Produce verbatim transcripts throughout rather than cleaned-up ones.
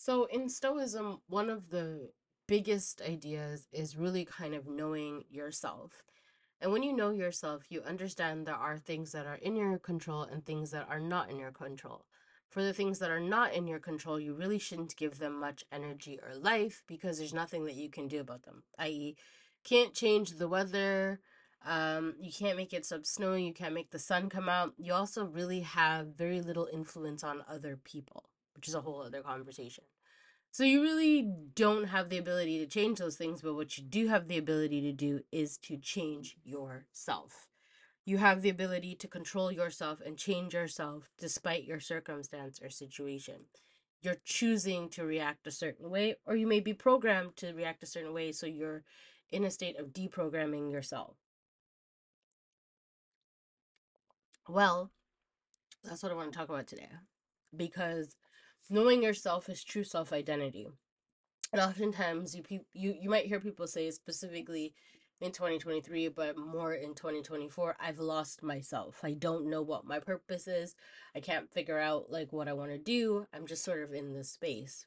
So in Stoicism, one of the biggest ideas is really kind of knowing yourself. And when you know yourself, you understand there are things that are in your control and things that are not in your control. For the things that are not in your control, you really shouldn't give them much energy or life because there's nothing that you can do about them, that is, can't change the weather. Um, you can't make it stop snowing. You can't make the sun come out. You also really have very little influence on other people, which is a whole other conversation. So you really don't have the ability to change those things, but what you do have the ability to do is to change yourself. You have the ability to control yourself and change yourself despite your circumstance or situation. You're choosing to react a certain way, or you may be programmed to react a certain way, so you're in a state of deprogramming yourself. Well, that's what I want to talk about today because knowing yourself is true self identity. And oftentimes you peop you you might hear people say specifically in twenty twenty-three, but more in twenty twenty-four, I've lost myself. I don't know what my purpose is. I can't figure out like what I want to do. I'm just sort of in this space.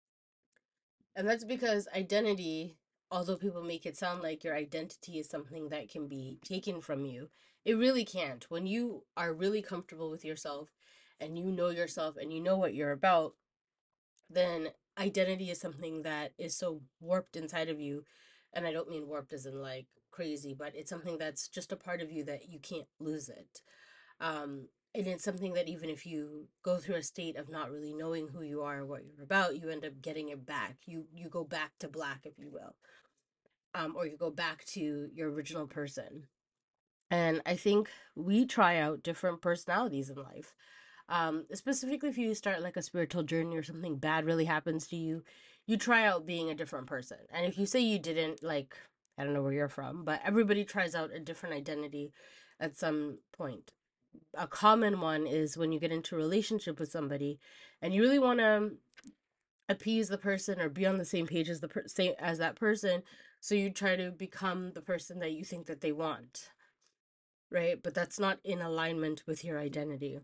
And that's because identity, although people make it sound like your identity is something that can be taken from you, it really can't. When you are really comfortable with yourself and you know yourself and you know what you're about, then identity is something that is so warped inside of you. And I don't mean warped as in like crazy, but it's something that's just a part of you that you can't lose it. Um, and it's something that even if you go through a state of not really knowing who you are or what you're about, you end up getting it back. You you go back to black, if you will, um, or you go back to your original person. And I think we try out different personalities in life. Um, specifically, if you start like a spiritual journey or something bad really happens to you, you try out being a different person. And if you say you didn't, like, I don't know where you're from, but everybody tries out a different identity at some point. A common one is when you get into a relationship with somebody and you really want to appease the person or be on the same page as the per- same as that person, so you try to become the person that you think that they want, right? But that's not in alignment with your identity.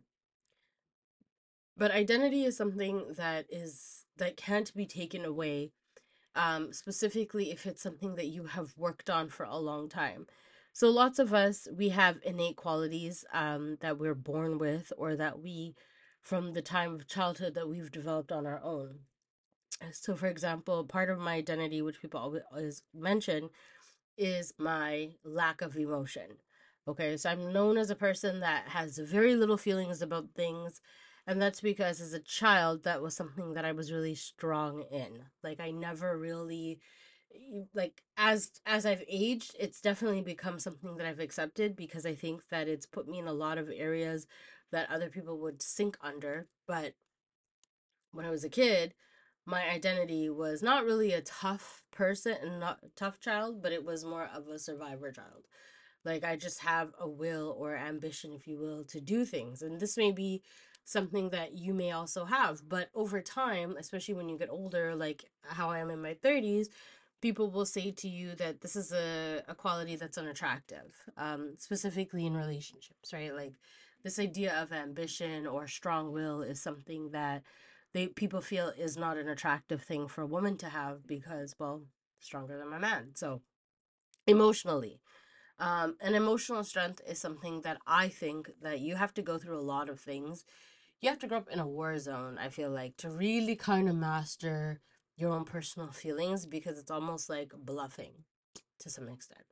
But identity is something that is that can't be taken away, um, specifically if it's something that you have worked on for a long time. So lots of us, we have innate qualities um, that we're born with, or that we, from the time of childhood, that we've developed on our own. So, for example, part of my identity, which people always mention, is my lack of emotion. Okay, so I'm known as a person that has very little feelings about things, and that's because as a child, that was something that I was really strong in. Like I never really like as as I've aged, it's definitely become something that I've accepted because I think that it's put me in a lot of areas that other people would sink under. But when I was a kid, my identity was not really a tough person and not a tough child, but it was more of a survivor child. Like I just have a will or ambition, if you will, to do things. And this may be something that you may also have. But over time, especially when you get older, like how I am in my thirties, people will say to you that this is a, a quality that's unattractive, um, specifically in relationships, right? Like this idea of ambition or strong will is something that they people feel is not an attractive thing for a woman to have because, well, stronger than my man. So emotionally, um, and emotional strength is something that I think that you have to go through a lot of things. You have to grow up in a war zone, I feel like, to really kind of master your own personal feelings because it's almost like bluffing to some extent.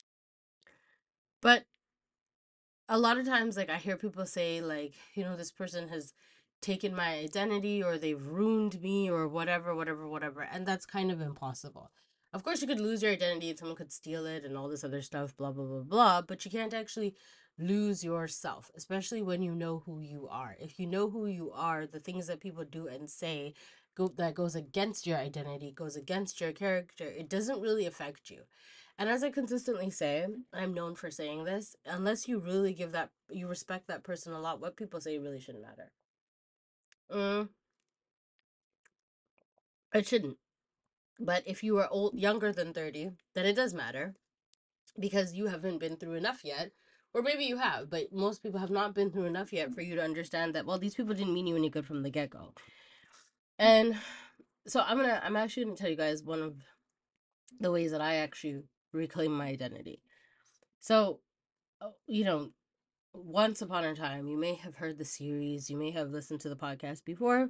But a lot of times, like, I hear people say, like, you know, this person has taken my identity or they've ruined me or whatever, whatever, whatever. And that's kind of impossible. Of course, you could lose your identity and someone could steal it and all this other stuff, blah, blah, blah, blah. But you can't actually lose yourself, especially when you know who you are. If you know who you are, the things that people do and say go that goes against your identity, goes against your character, it doesn't really affect you. And as I consistently say, I'm known for saying this, unless you really give that, you respect that person a lot, what people say really shouldn't matter. Mm, it shouldn't. But if you are old, younger than thirty, then it does matter because you haven't been through enough yet. Or maybe you have, but most people have not been through enough yet for you to understand that, well, these people didn't mean you any good from the get go. And So I'm gonna I'm actually gonna tell you guys one of the ways that I actually reclaim my identity. So, uh, you know, once upon a time, you may have heard the series, you may have listened to the podcast before.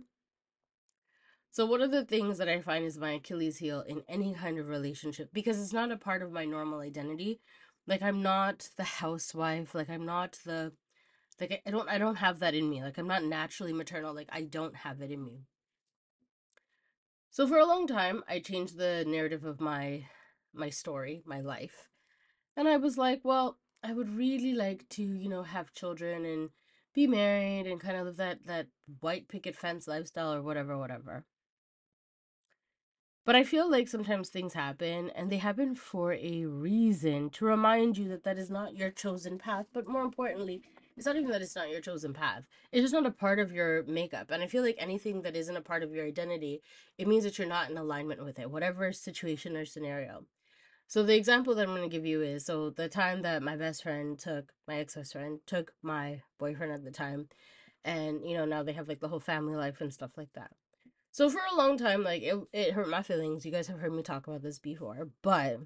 So, one of the things that I find is my Achilles heel in any kind of relationship, because it's not a part of my normal identity. Like, I'm not the housewife, like, I'm not the, like, I don't, I don't have that in me. Like, I'm not naturally maternal, like, I don't have it in me. So, for a long time, I changed the narrative of my, my story, my life. And I was like, well, I would really like to, you know, have children and be married and kind of live that that white picket fence lifestyle or whatever, whatever. But I feel like sometimes things happen and they happen for a reason to remind you that that is not your chosen path. But more importantly, it's not even that it's not your chosen path. It's just not a part of your makeup. And I feel like anything that isn't a part of your identity, it means that you're not in alignment with it, whatever situation or scenario. So the example that I'm going to give you is, so the time that my best friend took, my ex-best friend took my boyfriend at the time, and you know, now they have like the whole family life and stuff like that. So for a long time, like it, it hurt my feelings. You guys have heard me talk about this before, but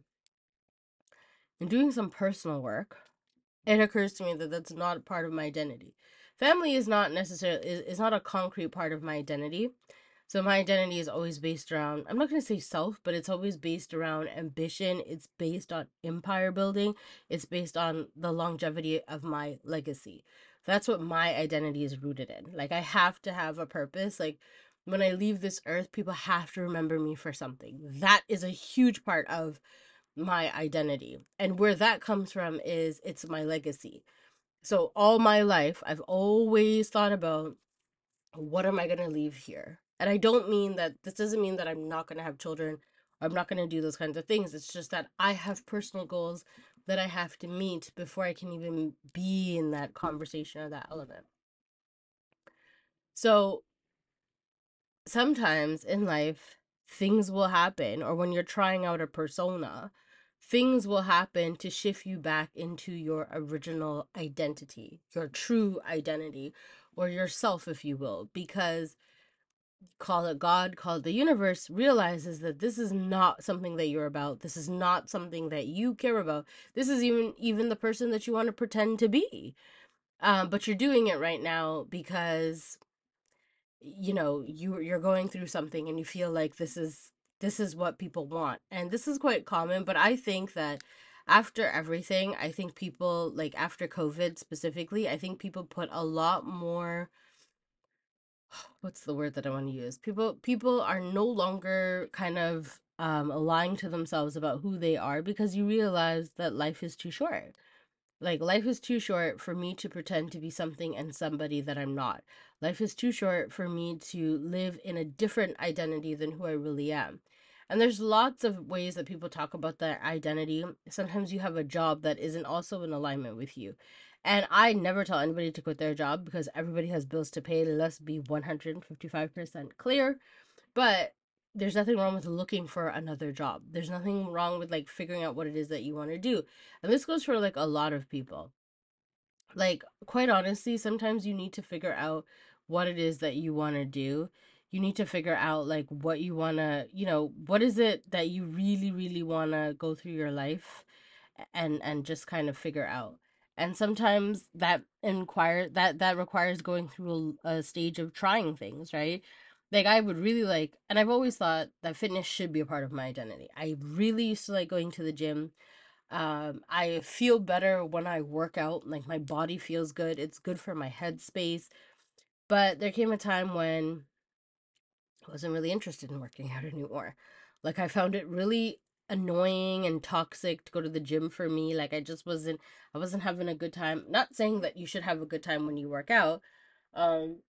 in doing some personal work, it occurs to me that that's not part of my identity. Family is not necessarily is, is not a concrete part of my identity. So my identity is always based around, I'm not going to say self, but it's always based around ambition. It's based on empire building. It's based on the longevity of my legacy. That's what my identity is rooted in. Like I have to have a purpose. Like when I leave this earth, people have to remember me for something. That is a huge part of my identity. And where that comes from is it's my legacy. So all my life, I've always thought about what am I going to leave here? And I don't mean that this doesn't mean that I'm not going to have children. I'm not going to do those kinds of things. It's just that I have personal goals that I have to meet before I can even be in that conversation or that element. So sometimes in life, things will happen, or when you're trying out a persona, things will happen to shift you back into your original identity, your true identity, or yourself, if you will, because call it God, call it the universe, realizes that this is not something that you're about. This is not something that you care about. This is even even the person that you want to pretend to be. Um, but you're doing it right now because you know you you're going through something and you feel like this is this is what people want. And this is quite common, but I think that after everything, I think people like after COVID specifically, I think people put a lot more, what's the word that I want to use? People people are no longer kind of um lying to themselves about who they are because you realize that life is too short. Like life is too short for me to pretend to be something and somebody that I'm not. Life is too short for me to live in a different identity than who I really am. And there's lots of ways that people talk about that identity. Sometimes you have a job that isn't also in alignment with you. And I never tell anybody to quit their job because everybody has bills to pay. Let's be one hundred fifty-five percent clear. But there's nothing wrong with looking for another job. There's nothing wrong with like figuring out what it is that you want to do. And this goes for like a lot of people. Like, quite honestly, sometimes you need to figure out what it is that you want to do. You need to figure out like what you want to, you know, what is it that you really really want to go through your life and and just kind of figure out. And sometimes that inquire that that requires going through a, a stage of trying things, right? Like I would really like, and I've always thought that fitness should be a part of my identity. I really used to like going to the gym. um I feel better when I work out, like my body feels good, it's good for my headspace. But there came a time when I wasn't really interested in working out anymore. Like I found it really annoying and toxic to go to the gym for me. Like I just wasn't I wasn't having a good time. Not saying that you should have a good time when you work out. Um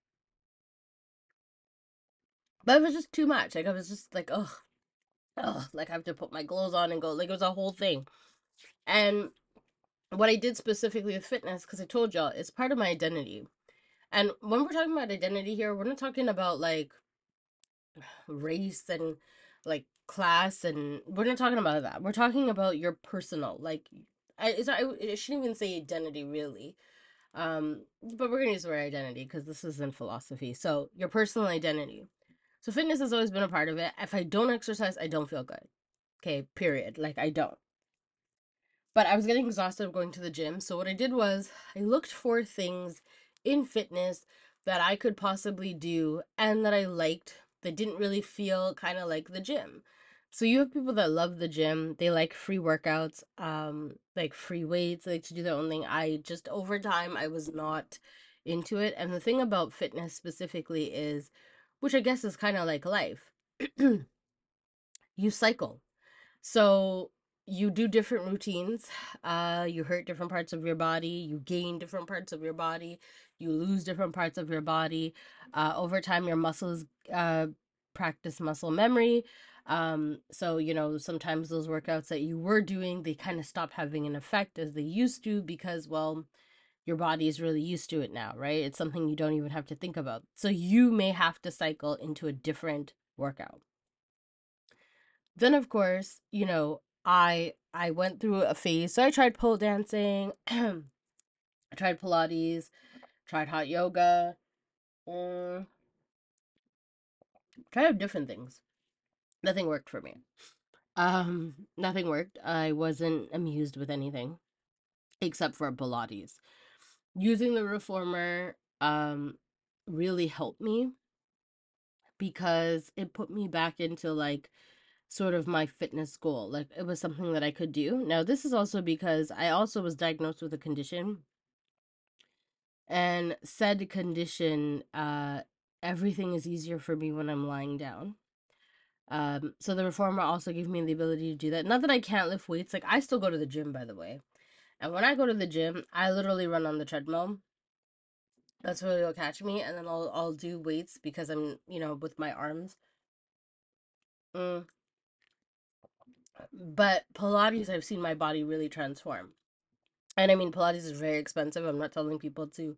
but it was just too much. Like I was just like, ugh, ugh, like I have to put my clothes on and go. Like it was a whole thing. And what I did specifically with fitness, because I told y'all, it's part of my identity. And when we're talking about identity here, we're not talking about like race and like class, and we're not talking about that. We're talking about your personal, like I it's I, I shouldn't even say identity really. Um but we're going to use the word identity because this is in philosophy. So, your personal identity. So fitness has always been a part of it. If I don't exercise, I don't feel good. Okay, period. Like I don't. But I was getting exhausted of going to the gym. So what I did was I looked for things in fitness that I could possibly do and that I liked that didn't really feel kind of like the gym. So you have people that love the gym. They like free workouts, um, like free weights, they like to do their own thing. I just over time I was not into it. And the thing about fitness specifically is, which I guess is kind of like life, you cycle. So you do different routines. Uh, you hurt different parts of your body. You gain different parts of your body. You lose different parts of your body. Uh, over time, your muscles uh, practice muscle memory. Um, so you know sometimes those workouts that you were doing, they kind of stop having an effect as they used to because, well, your body is really used to it now, right? It's something you don't even have to think about. So you may have to cycle into a different workout. Then of course, you know, I I went through a phase. So I tried pole dancing, I tried Pilates, tried hot yoga, um, tried different things. Nothing worked for me. Um, nothing worked. I wasn't amused with anything except for Pilates. Using the reformer um really helped me because it put me back into like sort of my fitness goal. Like it was something that I could do. Now, this is also because I also was diagnosed with a condition, and said condition, uh, everything is easier for me when I'm lying down. Um, so the reformer also gave me the ability to do that. Not that I can't lift weights. Like I still go to the gym, by the way. And when I go to the gym, I literally run on the treadmill. That's where you'll catch me, and then I'll I'll do weights because I'm you know with my arms. Mm. But Pilates, I've seen my body really transform. And I mean, Pilates is very expensive. I'm not telling people to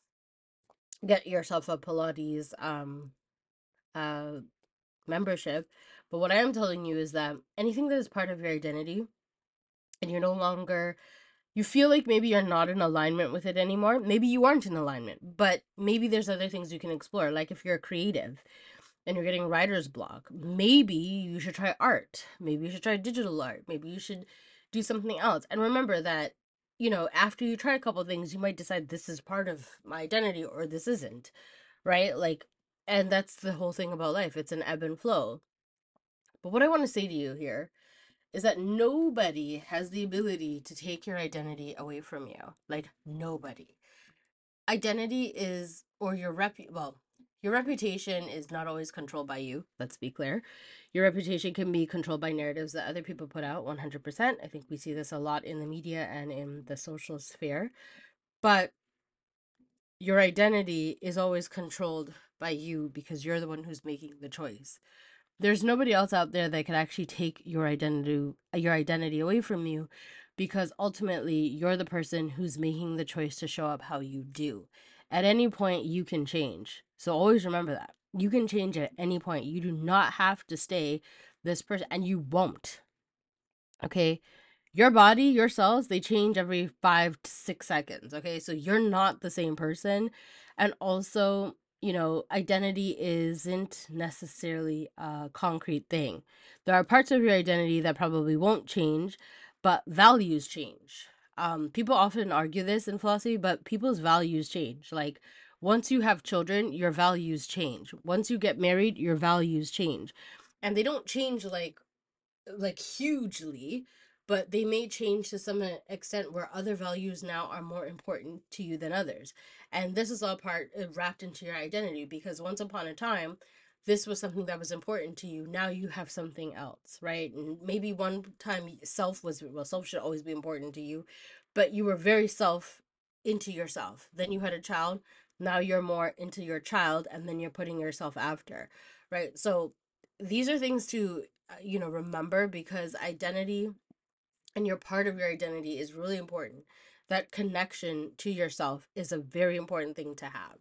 get yourself a Pilates um uh membership, but what I am telling you is that anything that is part of your identity and you're no longer you feel like maybe you're not in alignment with it anymore. Maybe you aren't in alignment, but maybe there's other things you can explore. Like if you're a creative and you're getting writer's block, maybe you should try art. Maybe you should try digital art. Maybe you should do something else. And remember that, you know, after you try a couple things, you might decide this is part of my identity or this isn't, right? Like, and that's the whole thing about life. It's an ebb and flow. But what I want to say to you here is that nobody has the ability to take your identity away from you. Like, nobody. Identity is, or your rep, well, your reputation is not always controlled by you. Let's be clear. Your reputation can be controlled by narratives that other people put out one hundred percent. I think we see this a lot in the media and in the social sphere. But your identity is always controlled by you because you're the one who's making the choice. There's nobody else out there that can actually take your identity your identity away from you because ultimately you're the person who's making the choice to show up how you do. At any point you can change. So always remember that. You can change at any point. You do not have to stay this person, and you won't. Okay? Your body, your cells, they change every five to six seconds. Okay, so you're not the same person. And also, you know, identity isn't necessarily a concrete thing. There are parts of your identity that probably won't change, but values change. Um, people often argue this in philosophy, but people's values change. Like, once you have children, your values change. Once you get married, your values change. And they don't change like like hugely, but they may change to some extent where other values now are more important to you than others. And this is all part uh, wrapped into your identity because once upon a time, this was something that was important to you. Now you have something else, right? And maybe one time self was, well, self should always be important to you, but you were very self into yourself. Then you had a child. Now you're more into your child, and then you're putting yourself after, right? So these are things to uh, you know remember because identity and your part of your identity is really important. That connection to yourself is a very important thing to have.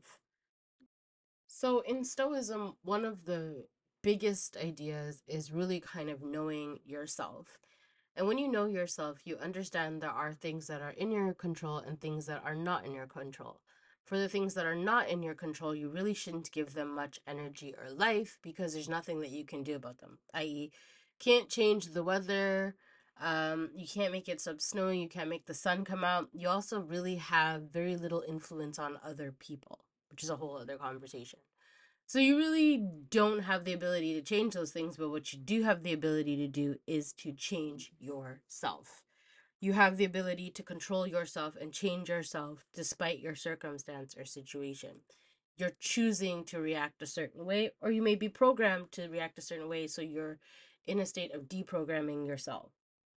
So in stoicism, one of the biggest ideas is really kind of knowing yourself. And when you know yourself, you understand there are things that are in your control and things that are not in your control. For the things that are not in your control, you really shouldn't give them much energy or life because there's nothing that you can do about them, that is, can't change the weather, um, you can't make it stop snowing, you can't make the sun come out. You also really have very little influence on other people, which is a whole other conversation. So you really don't have the ability to change those things, but what you do have the ability to do is to change yourself. You have the ability to control yourself and change yourself despite your circumstance or situation. You're choosing to react a certain way, or you may be programmed to react a certain way, so you're in a state of deprogramming yourself.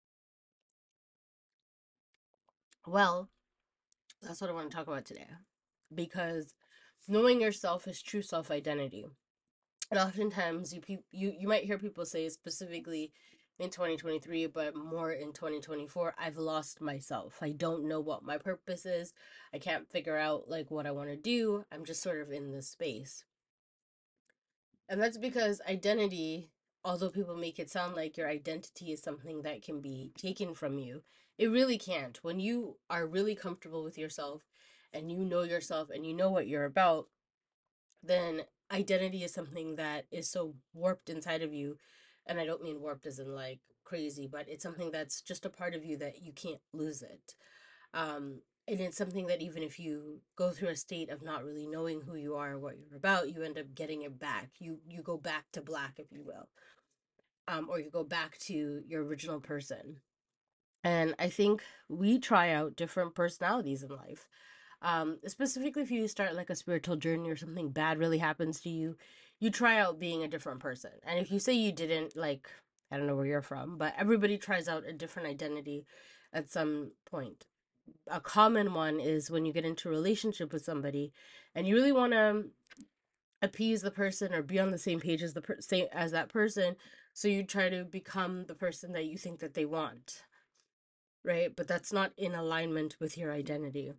Well, that's what I want to talk about today. Because knowing yourself is true self identity. And oftentimes you pe- you you might hear people say, specifically in twenty twenty-three, but more in twenty twenty-four, I've lost myself. I don't know what my purpose is. I can't figure out like what I want to do. I'm just sort of in this space. And that's because identity, although people make it sound like your identity is something that can be taken from you, it really can't. When you are really comfortable with yourself and you know yourself and you know what you're about, then identity is something that is so warped inside of you. And I don't mean warped as in like crazy, but it's something that's just a part of you that you can't lose it. Um, and it's something that even if you go through a state of not really knowing who you are or what you're about, you end up getting it back. You you go back to black, if you will, um, or you go back to your original person. And I think we try out different personalities in life. Um, specifically, if you start like a spiritual journey or something bad really happens to you, you try out being a different person. And if you say you didn't, like, I don't know where you're from, but everybody tries out a different identity at some point. A common one is when you get into a relationship with somebody and you really want to appease the person or be on the same page as the per- same as that person, so you try to become the person that you think that they want, right? But that's not in alignment with your identity.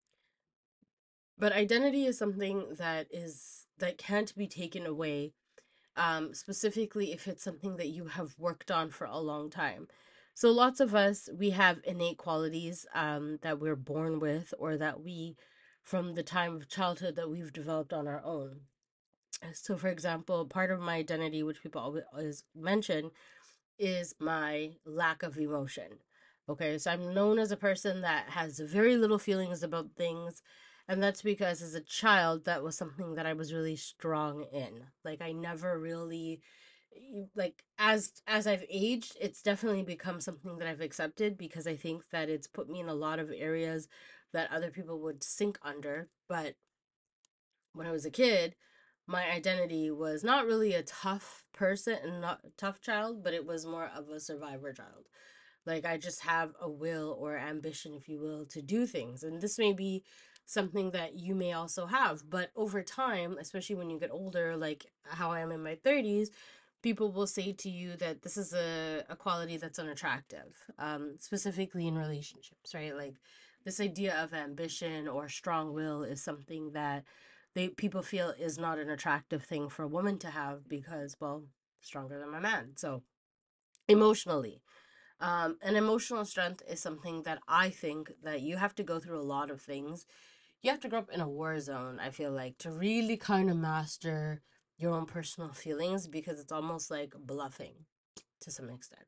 But identity is something that is that can't be taken away, um, specifically if it's something that you have worked on for a long time. So lots of us, we have innate qualities, um, that we're born with, or that we, from the time of childhood, that we've developed on our own. So, for example, part of my identity, which people always mention, is my lack of emotion. Okay, so I'm known as a person that has very little feelings about things, and that's because as a child, that was something that I was really strong in. Like I never really like as as I've aged, it's definitely become something that I've accepted because I think that it's put me in a lot of areas that other people would sink under. But when I was a kid, my identity was not really a tough person and not a tough child, but it was more of a survivor child. Like I just have a will or ambition, if you will, to do things. And this may be something that you may also have, but over time, especially when you get older, like how I am in my thirties, people will say to you that this is a, a quality that's unattractive, um, specifically in relationships, right? Like this idea of ambition or strong will is something that they people feel is not an attractive thing for a woman to have because, well, stronger than my man. So emotionally, um, and emotional strength is something that I think that you have to go through a lot of things. You have to grow up in a war zone, I feel like, to really kind of master your own personal feelings because it's almost like bluffing to some extent.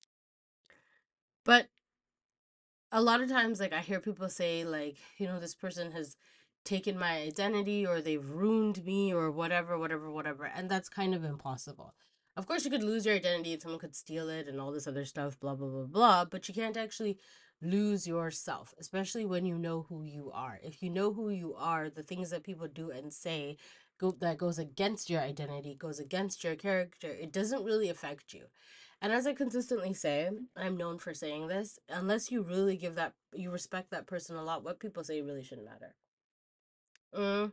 But a lot of times, like, I hear people say, like, you know, this person has taken my identity or they've ruined me or whatever, whatever, whatever. And that's kind of impossible. Of course, you could lose your identity and someone could steal it and all this other stuff, blah, blah, blah, blah. But you can't actually lose yourself, especially when you know who you are. If you know who you are, the things that people do and say go, that goes against your identity, goes against your character, it doesn't really affect you. And as I consistently say, I'm known for saying this, unless you really give that, you respect that person a lot, what people say really shouldn't matter. Mm,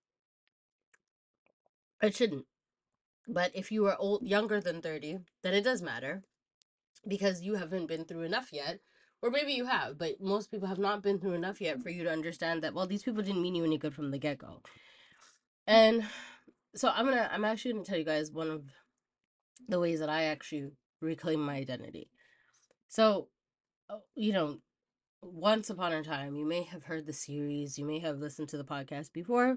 it shouldn't. But if you are old, younger than thirty, then it does matter because you haven't been through enough yet. Or maybe you have, but most people have not been through enough yet for you to understand that, well, these people didn't mean you any good from the get go. And so I'm gonna, I'm actually gonna tell you guys one of the ways that I actually reclaim my identity. So, uh, you know, once upon a time, you may have heard the series, you may have listened to the podcast before.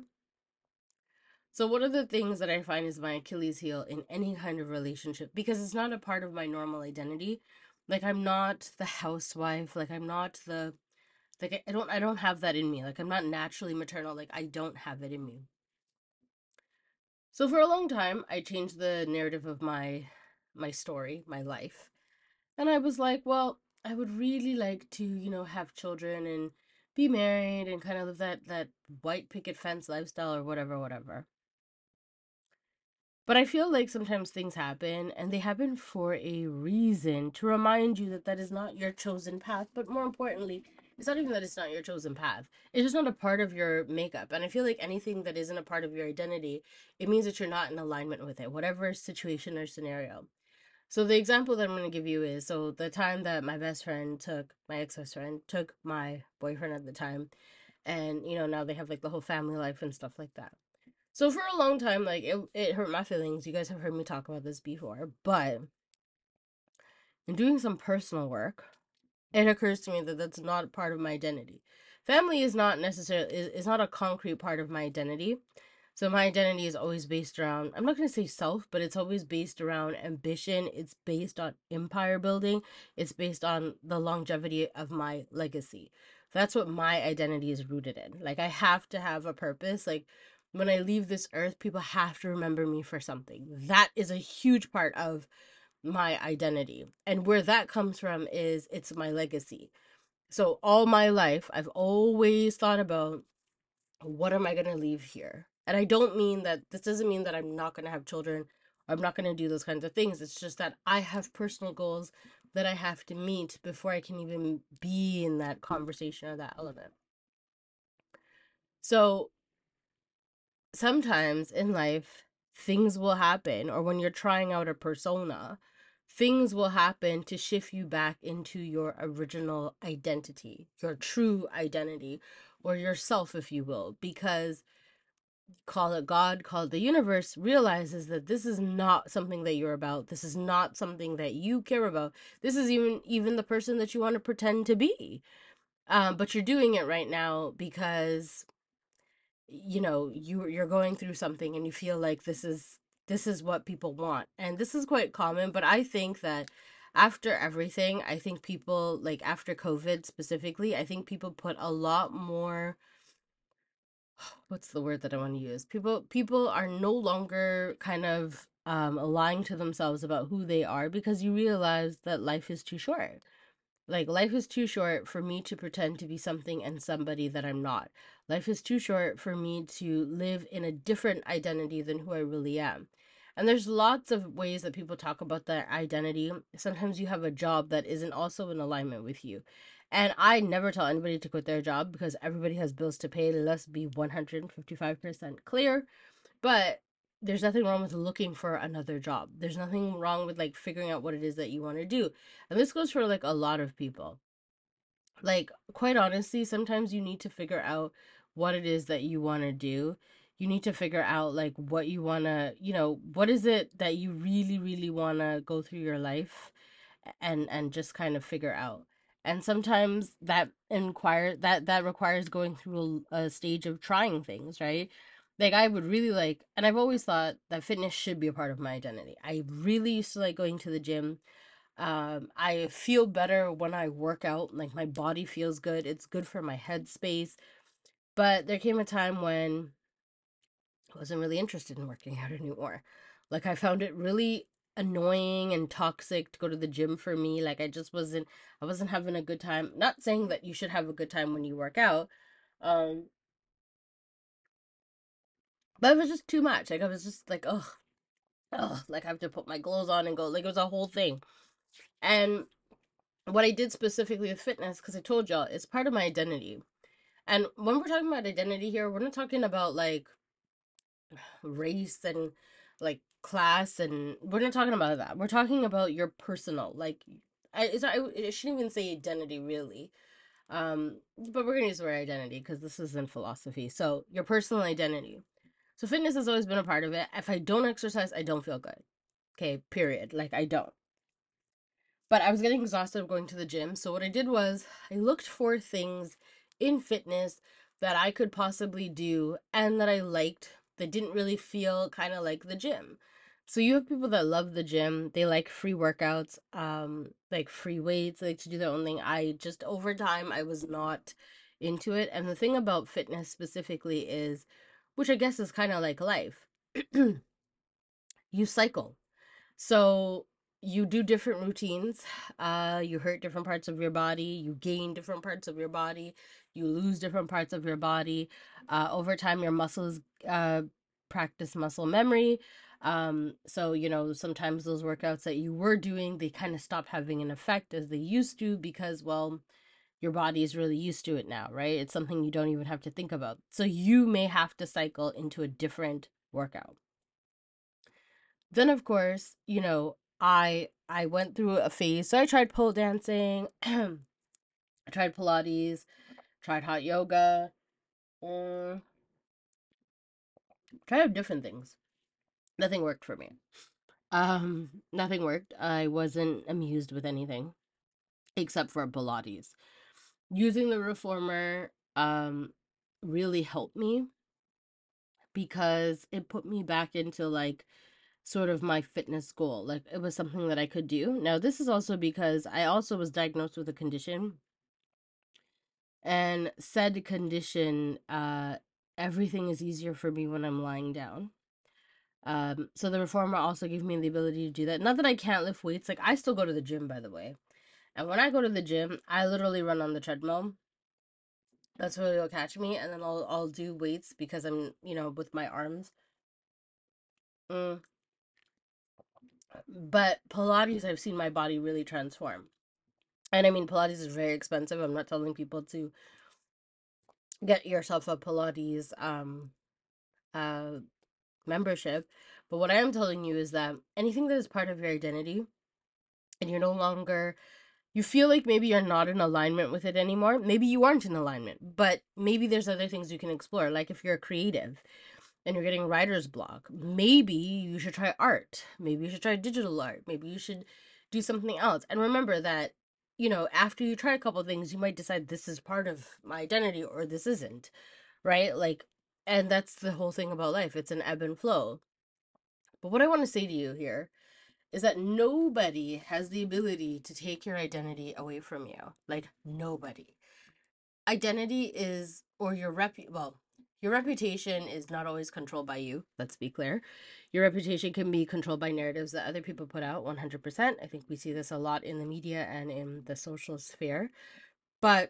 So, one of the things that I find is my Achilles heel in any kind of relationship, because it's not a part of my normal identity. Like, I'm not the housewife, like, I'm not the, like, I don't, I don't have that in me. Like, I'm not naturally maternal, like, I don't have it in me. So, for a long time, I changed the narrative of my, my story, my life. And I was like, well, I would really like to, you know, have children and be married and kind of live that that white picket fence lifestyle or whatever, whatever. But I feel like sometimes things happen and they happen for a reason to remind you that that is not your chosen path. But more importantly, it's not even that it's not your chosen path. It's just not a part of your makeup. And I feel like anything that isn't a part of your identity, it means that you're not in alignment with it, whatever situation or scenario. So the example that I'm going to give you is, so the time that my best friend took, my ex-best friend took my boyfriend at the time, and you know, now they have like the whole family life and stuff like that. So for a long time, like it, it hurt my feelings. You guys have heard me talk about this before, but in doing some personal work, it occurs to me that that's not part of my identity. Family is not necessarily is, is not a concrete part of my identity. So my identity is always based around, I'm not going to say self, but it's always based around ambition. It's based on empire building. It's based on the longevity of my legacy. That's what my identity is rooted in. Like I have to have a purpose. Like when I leave this earth, people have to remember me for something. That is a huge part of my identity. And where that comes from is it's my legacy. So all my life, I've always thought about what am I going to leave here? And I don't mean that this doesn't mean that I'm not going to have children or I'm not going to do those kinds of things. It's just that I have personal goals that I have to meet before I can even be in that conversation or that element. So sometimes in life, things will happen, or when you're trying out a persona, things will happen to shift you back into your original identity, your true identity, or yourself, if you will, because call it God, call it the universe, realizes that this is not something that you're about. This is not something that you care about. This is even even the person that you want to pretend to be. Um, but you're doing it right now because you know you you're going through something and you feel like this is this is what people want. And this is quite common, but I think that after everything, I think people like after COVID specifically, I think people put a lot more, what's the word that I want to use? People people are no longer kind of um lying to themselves about who they are because you realize that life is too short. Like life is too short for me to pretend to be something and somebody that I'm not. Life is too short for me to live in a different identity than who I really am. And there's lots of ways that people talk about that identity. Sometimes you have a job that isn't also in alignment with you. And I never tell anybody to quit their job because everybody has bills to pay. Let's be one hundred fifty-five percent clear. But there's nothing wrong with looking for another job. There's nothing wrong with like figuring out what it is that you want to do. And this goes for like a lot of people. Like, quite honestly, sometimes you need to figure out what it is that you want to do. You need to figure out like what you want to, you know, what is it that you really really want to go through your life and and just kind of figure out. And sometimes that inquire that that requires going through a, a stage of trying things, right? Like I would really like, and I've always thought that fitness should be a part of my identity. I really used to like going to the gym. um I feel better when I work out. Like my body feels good, it's good for my headspace. But there came a time when I wasn't really interested in working out anymore. Like I found it really annoying and toxic to go to the gym for me. Like I just wasn't I wasn't having a good time. Not saying that you should have a good time when you work out. Um but it was just too much. Like I was just like, ugh, ugh, like I have to put my clothes on and go. Like it was a whole thing. And what I did specifically with fitness, because I told y'all, it's part of my identity. And when we're talking about identity here, we're not talking about like race and like class, and we're not talking about that. We're talking about your personal, like I it's not, I shouldn't even say identity really. Um but we're gonna use the word identity because this is in philosophy. So your personal identity. So fitness has always been a part of it. If I don't exercise, I don't feel good. Okay, period. Like I don't. but I was getting exhausted of going to the gym. So what I did was I looked for things in fitness that I could possibly do and that I liked that didn't really feel kind of like the gym. So you have people that love the gym. They like free workouts, um, like free weights, they like to do their own thing. I just over time I was not into it. And the thing about fitness specifically is, which I guess is kind of like life, you cycle. So you do different routines. Uh, you hurt different parts of your body. You gain different parts of your body. You lose different parts of your body. Uh, over time, your muscles uh, practice muscle memory. Um, so, you know, sometimes those workouts that you were doing, they kind of stop having an effect as they used to because, well, your body is really used to it now, right? It's something you don't even have to think about. So you may have to cycle into a different workout. Then of course, you know, I I went through a phase. So I tried pole dancing, I tried Pilates, tried hot yoga, um, tried different things. Nothing worked for me. Um, nothing worked. I wasn't amused with anything except for Pilates. Using the reformer um really helped me because it put me back into like sort of my fitness goal. Like it was something that I could do. Now, this is also because I also was diagnosed with a condition, and said condition, uh, everything is easier for me when I'm lying down. Um, so the reformer also gave me the ability to do that. Not that I can't lift weights. Like I still go to the gym, by the way. And when I go to the gym, I literally run on the treadmill. That's where you'll catch me, and then I'll I'll do weights because I'm, you know, with my arms. Mm. But Pilates, I've seen my body really transform. And I mean, Pilates is very expensive. I'm not telling people to get yourself a Pilates um uh membership, but what I am telling you is that anything that is part of your identity and you're no longer, you feel like maybe you're not in alignment with it anymore. Maybe you aren't in alignment, but maybe there's other things you can explore. Like if you're a creative and you're getting writer's block, maybe you should try art. Maybe you should try digital art. Maybe you should do something else. And remember that, you know, after you try a couple things, you might decide this is part of my identity or this isn't, right? Like, and that's the whole thing about life. It's an ebb and flow. But what I want to say to you here is that nobody has the ability to take your identity away from you. Like, nobody. Identity is, or your rep, well, your reputation is not always controlled by you. Let's be clear. Your reputation can be controlled by narratives that other people put out, one hundred percent. I think we see this a lot in the media and in the social sphere. But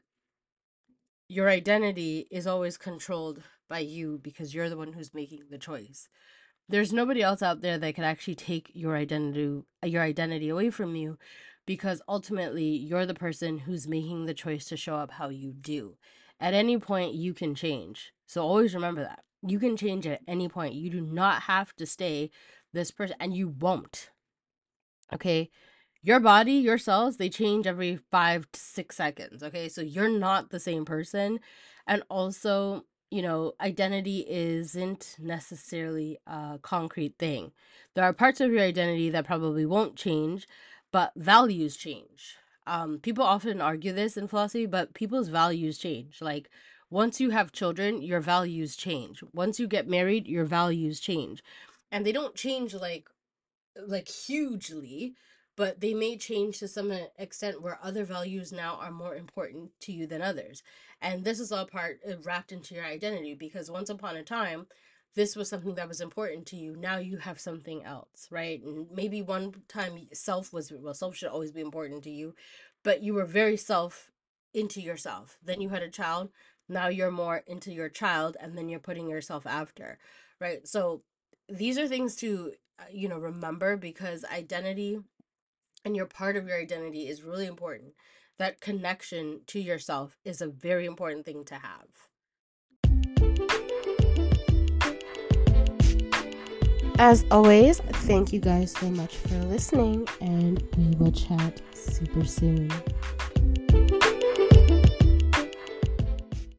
your identity is always controlled by you because you're the one who's making the choice. There's nobody else out there that can actually take your identity your identity away from you, because ultimately you're the person who's making the choice to show up how you do. At any point you can change. So always remember that. You can change at any point. You do not have to stay this person, and you won't. Okay? Your body, your cells, they change every five to six seconds. Okay? So you're not the same person. And also, you know, identity isn't necessarily a concrete thing. There are parts of your identity that probably won't change, but values change. Um, people often argue this in philosophy, but people's values change. Like, once you have children, your values change. Once you get married, your values change. And they don't change like like hugely, but they may change to some extent where other values now are more important to you than others. And this is all part uh, wrapped into your identity, because once upon a time this was something that was important to you. Now you have something else, right? And maybe one time self was, well, self should always be important to you, but you were very self into yourself. Then you had a child. Now you're more into your child, and then you're putting yourself after, right? So these are things to uh, you know, remember, because identity and your part of your identity is really important. That connection to yourself is a very important thing to have. As always, thank you guys so much for listening, and we will chat super soon.